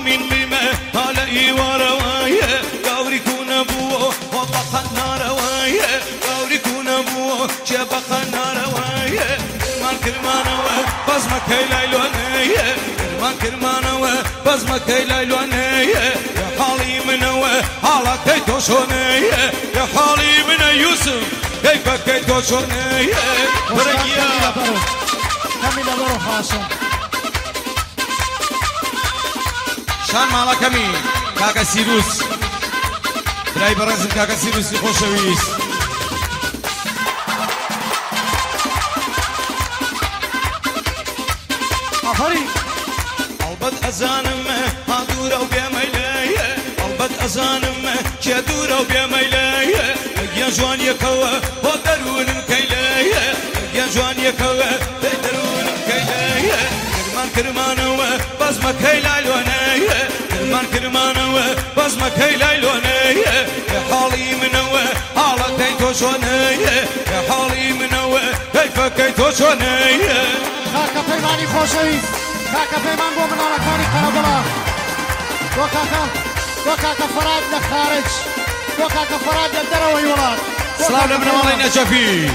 من قيمة هلا إيواروايا قوري كون أبوه وبقى ناروايا قوري كون أبوه شبقى ناروايا كرمانوه بزمك هي ليلونية كرمانوه بزمك هي ليلونية يا حالي منوه حالك كي توشونية يا حالي من يوسف كيف كي توشونية برقيا كمل برو خاشم شان مالا كمي كاكا سيروس براي برزن كاكا سيروس خوشويس البد أزانمه هادورة وبيميلية البد أزانمه شدورة وبيميلية يا جوان يكوى ودرون كيلية يا جوان يكوى درون كيلية كرمانوه بزمك هي ليلونية كرمانوه بزمك هي ليلونية يا حالي منوه حالك كي توشونية يا حالي منوه كيف كي توشونية كاكا بيماني خوشويس كاكا بيمان بو منالكاني كربلا وكاكا فراد لخارج وكاكا فراد للدروي ولاد سلام لابن مالي نجفي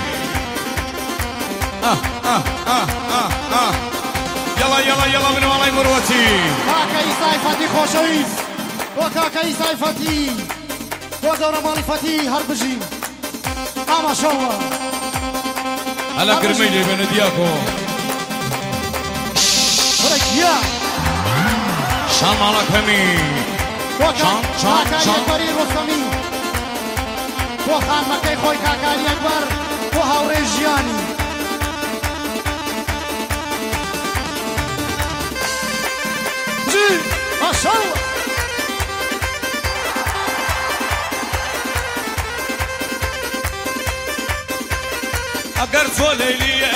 يلا ابن مالي مروتي كاكا إيساي فتي خوشويس وكاكا إيساي فتي ودورة مالي فتي هربجي ما شاء الله هلا كرميلي بن دياكو يا شان مالك همي كاكا يكبري رسمي وخان مكي خوي كاكا يكبر وهاوري جياني جي ما شاء الله اگر سو ليليه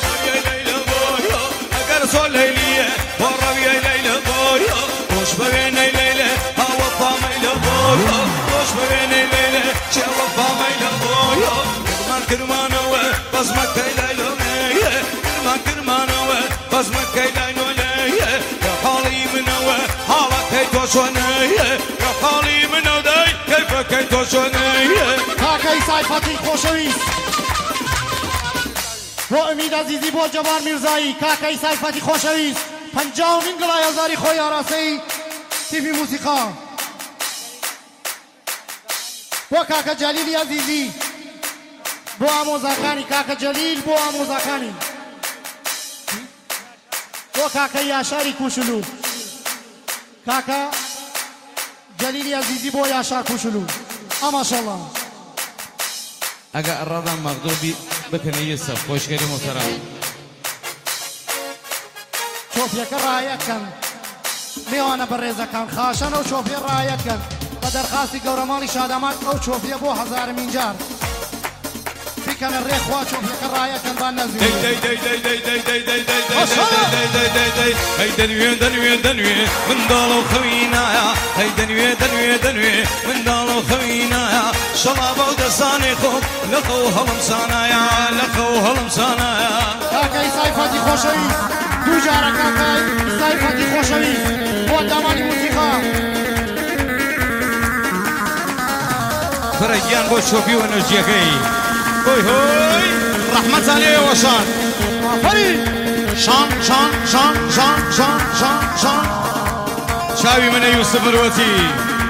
صول ليلية والربي ليلة بويا وش بغينا ليلة هوا طامي لبويا وش بغينا ليلة شوا طامي لبويا كرمانوه بزمك ليلة مية كرمانوه بزمك ليلة مية يا حالي منوه حالك كي توشونية يا حالي منو داي كيف كي توشونية كاكا إيساي فتي خوشويس بو امید عزیزی بو جوان میرزایی کاکای سایفتی خوشویست 50 گلای هزاری خوی آراسی تیوی موسیقا بو کاکا جلیلی عزیزی بو آموزاکانی کاکا جلیل بو آموزاکانی بو کاکا یاشاری کوشلو کاکا جلیلی عزیزی بو یاشار کوشلو اما شالله اگه ارادم مغضوبی بکنه یوسف خوشگلی محترم شوفيا كرايا كان ميوانا بريزا كان خاشن او شوفيا رايا كان قدر خاصي قورمالي شادمات او شوفيا بو هزار منجار في كان الريخ وا شوفيا كرايا كان بان نزل هي دنوي من دالو خوينا هي دنوي من دالو خوينا شلابه ودساني خوب لقو هلم سانايا لقو هلم سانايا كاكاي سايفاتي خوشوي دوجارا كاكاي سايفاتي خوشوي بو داماني موسيقى فريان بو شوفي ونرجيكي هوي رحمة عليه وشان شان شاوي من يوسف الوتي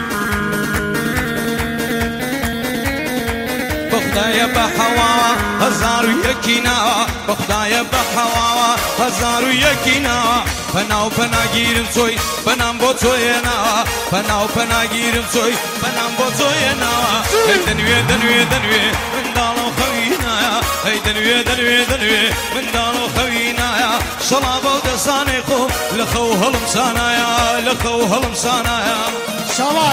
بخدايا بحوا هزار يكينا بخدايا بحوا هزار يكينا فناو فناگیرم سوی بنام بوتوینا فناو فناگیرم سوی بنام بوتوینا دنوی من دالو خوینا هی دنوی من دالو خوینا شلابو دساني خو لخو هلم سانايا لخو هلم سانايا شواش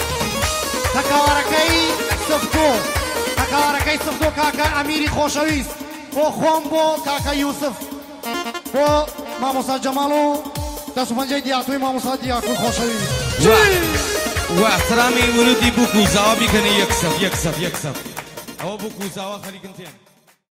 تكاركي صفتو كاكا أميري خوشويس بو خومبو كاكا يوسف بو ماموسا جمالو دستو پنجه دیاتوی ماموسا دیاتوی خوشويس واحترامي ولدي بوكو زاوا بيكني يكسب او بوكو زاوا خليك انتين